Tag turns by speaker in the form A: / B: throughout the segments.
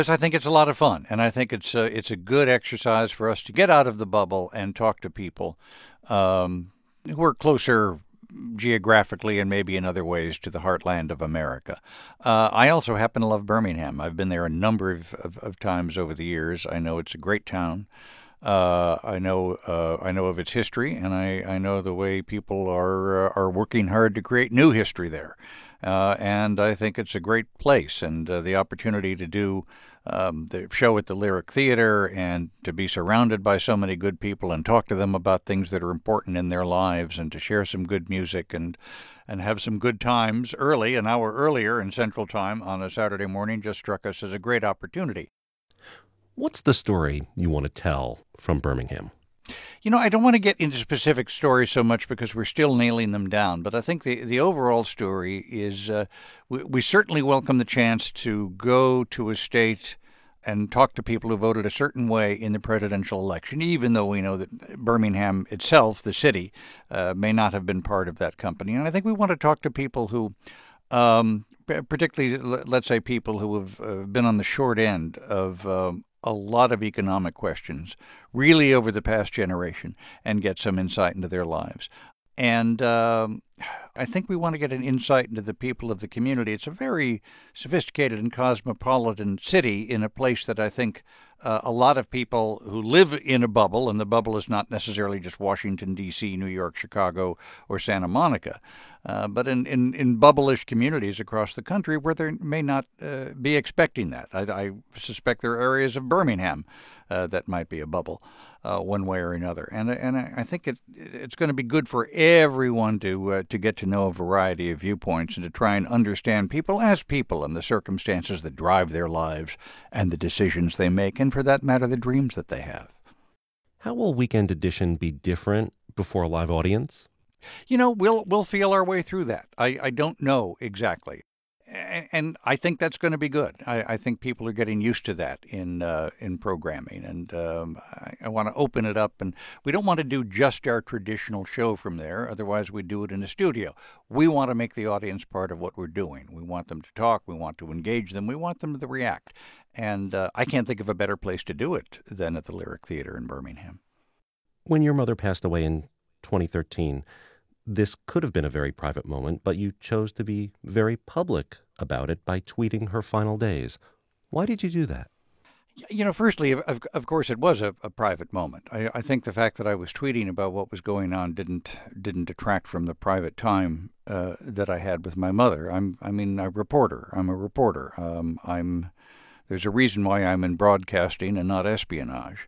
A: I think it's a lot of fun, and I think it's a good exercise for us to get out of the bubble and talk to people who are closer geographically and maybe in other ways to the heartland of America. I also happen to love Birmingham. I've been there a number of times over the years. I know it's a great town. I know of its history, and I know the way people are working hard to create new history there. And I think it's a great place, and the opportunity to do the show at the Lyric Theater and to be surrounded by so many good people and talk to them about things that are important in their lives and to share some good music and have some good times early, an hour earlier in Central Time on a Saturday morning just struck us as a great opportunity.
B: What's the story you want to tell from Birmingham?
A: I don't want to get into specific stories so much because we're still nailing them down, but I think the overall story is we certainly welcome the chance to go to a state and talk to people who voted a certain way in the presidential election, even though we know that Birmingham itself, the city, may not have been part of that company. And I think we want to talk to people who, particularly, let's say, people who have been on the short end of a lot of economic questions, really over the past generation, and get some insight into their lives. And I think we want to get an insight into the people of the community. It's a very sophisticated and cosmopolitan city in a place that I think a lot of people who live in a bubble, and the bubble is not necessarily just Washington, D.C., New York, Chicago, or Santa Monica, but in bubble-ish communities across the country where they may not be expecting that. I suspect there are areas of Birmingham that might be a bubble one way or another. And I think it's going to be good for everyone to get to know a variety of viewpoints and to try and understand people as people and the circumstances that drive their lives and the decisions they make, and for that matter, the dreams that they have.
B: How will Weekend Edition be different before a live audience?
A: We'll feel our way through that. I don't know exactly. And I think that's going to be good. I think people are getting used to that in programming, and I want to open it up. And we don't want to do just our traditional show from there. Otherwise, we'd do it in a studio. We want to make the audience part of what we're doing. We want them to talk. We want to engage them. We want them to react. And I can't think of a better place to do it than at the Lyric Theater in Birmingham.
B: When your mother passed away in 2013, this could have been a very private moment, but you chose to be very public about it by tweeting her final days. Why did you do that?
A: Firstly, of course, it was a private moment. I think the fact that I was tweeting about what was going on didn't detract from the private time that I had with my mother. I'm a reporter. There's a reason why I'm in broadcasting and not espionage.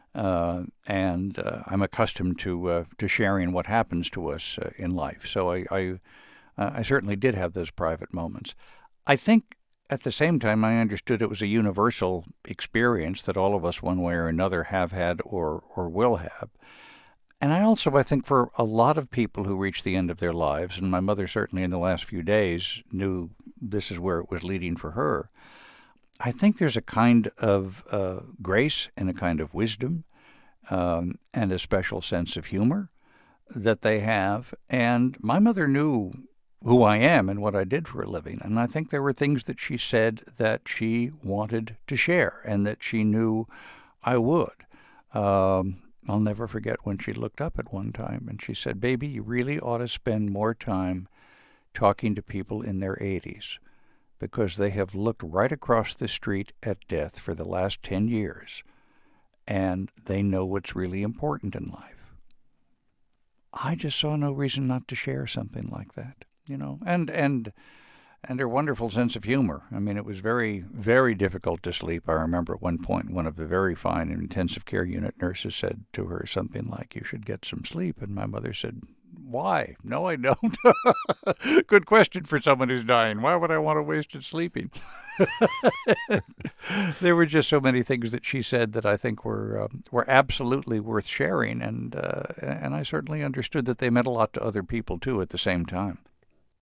A: And I'm accustomed to sharing what happens to us in life. So I certainly did have those private moments. I think at the same time I understood it was a universal experience that all of us, one way or another, have had or will have. And I think for a lot of people who reach the end of their lives, and my mother certainly in the last few days knew this is where it was leading for her, I think there's a kind of grace and a kind of wisdom and a special sense of humor that they have. And my mother knew who I am and what I did for a living. And I think there were things that she said that she wanted to share and that she knew I would. I'll never forget when she looked up at one time and she said, "Baby, you really ought to spend more time talking to people in their 80s. Because they have looked right across the street at death for the last 10 years, and they know what's really important in life." I just saw no reason not to share something like that, and her wonderful sense of humor. I mean, it was very, very difficult to sleep. I remember at one point one of the very fine intensive care unit nurses said to her something like, "You should get some sleep," and my mother said, "Why? No, I don't." Good question for someone who's dying. Why would I want to waste it sleeping? There were just so many things that she said that I think were absolutely worth sharing, and I certainly understood that they meant a lot to other people too at the same time.